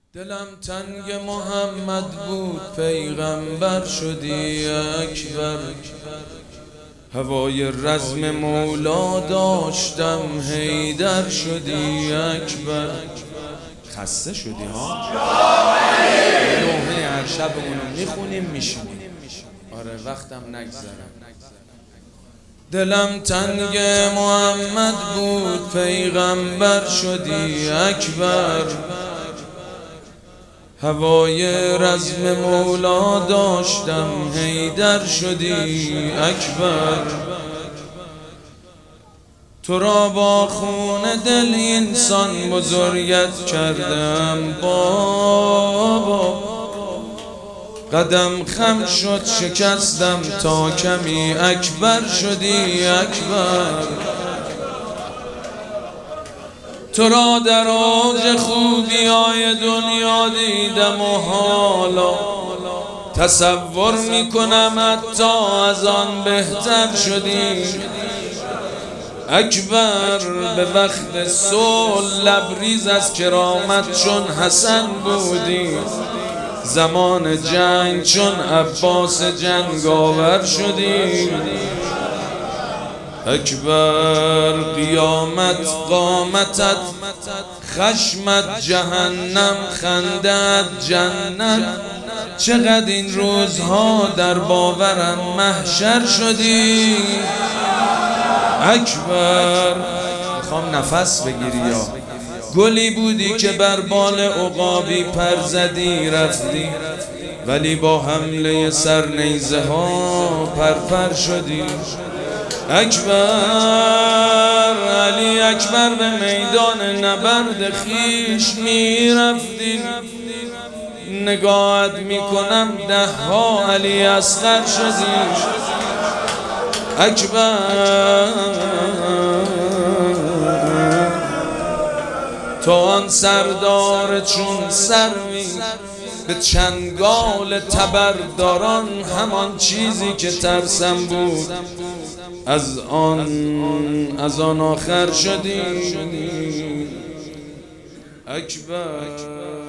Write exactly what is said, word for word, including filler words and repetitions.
دلم تنگ محمد بود پیغمبر شدی اکبر، هوای رزم مولا داشتم حیدر شدی اکبر. خسته شدی ها؟ لوحه هر شبمونو میخونیم میشینیم. آره وقتم نگذرم. دلم تنگ محمد بود پیغمبر شدی اکبر، هوای رزم مولا داشتم حیدر شدی اکبر. تو را با خون دل انسان بزرگت کردم بابا، قدم خم شد شکستم تا کمی اکبر شدی اکبر. تو را در اوج خوبیای دنیا دیدم و حالا تصور میکنم حتی از آن بهتر شدی اکبر. به وقت صلح لبریز از کرامت چون حسن بودی، زمان جنگ چون عباس جنگاور شدی اکبر. قیامت قامتت، خشمت جهنم، خندت جنت، چقدر این روزها در باورم محشر شدی اکبر. میخوام نفس بگیری یا گلی بودی که بر بال عقابی پر زدی رفتی، ولی با حمله سرنیزه ها پرپر شدی اکبر. علی اکبر به میدان نبرد خیش میرفتی، نگاهت میکنم ده ها علی اصغر شدی اکبر. تو آن سردار چون سروی به چنگال تبرداران، همان چیزی که ترسم بود از آن از آن آخر شدی اکبر.